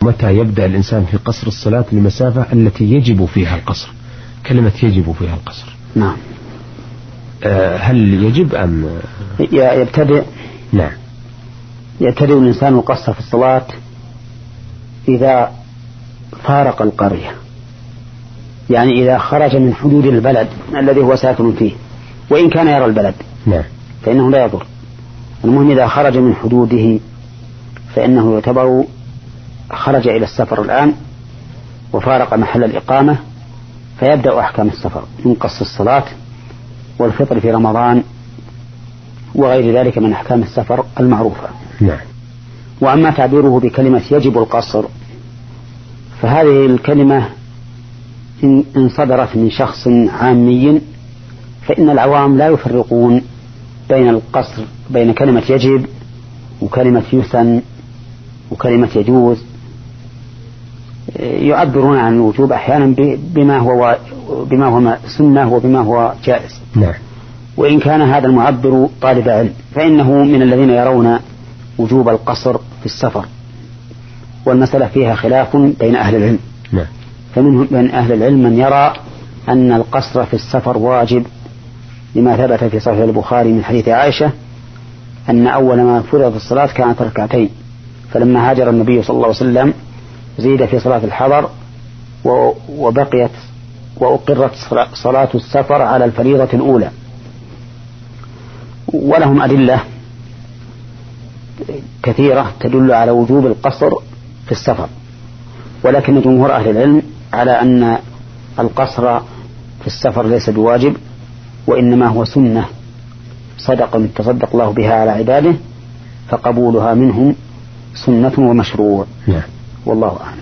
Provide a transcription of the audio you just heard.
متى يبدأ الإنسان في قصر الصلاة لمسافة التي يجب فيها القصر؟ كلمة يجب فيها القصر. نعم. هل يجب أم يبتدئ؟ نعم. يبتدئ الإنسان القصر في الصلاة إذا فارق القرية، يعني إذا خرج من حدود البلد الذي هو ساكن فيه، وإن كان يرى البلد نعم فإنه لا يضر. المهم إذا خرج من حدوده فإنه يعتبر خرج إلى السفر الآن وفارق محل الإقامة، فيبدأ أحكام السفر من قصر الصلاة والفطر في رمضان وغير ذلك من أحكام السفر المعروفة. نعم. وأما تعبيره بكلمة يجب القصر فهذه الكلمة إن صدرت من شخص عامي فإن العوام لا يفرقون بين القصر بين كلمة يجب وكلمة يسن وكلمة يجوز، يعبرون عن الوجوب أحيانا بما هو سنة وبما هو جائز. نعم. وإن كان هذا المعبر طالب علم فإنه من الذين يرون وجوب القصر في السفر، والمسألة فيها خلاف بين أهل العلم. نعم. فمنهم من أهل العلم من يرى أن القصر في السفر واجب، لما ثبت في صحيح البخاري من حديث عائشة أن أول ما فرض الصلاة كانت ركعتين، فلما هاجر النبي صلى الله عليه وسلم زيد في صلاة الحضر وبقيت وأقرت صلاة السفر على الفريضة الأولى. ولهم أدلة كثيرة تدل على وجوب القصر في السفر، ولكن جمهور أهل العلم على أن القصر في السفر ليس بواجب، وإنما هو سنة صدقة تصدق الله بها على عباده، فقبولها منهم سنة ومشروع. نعم. والله أعلم.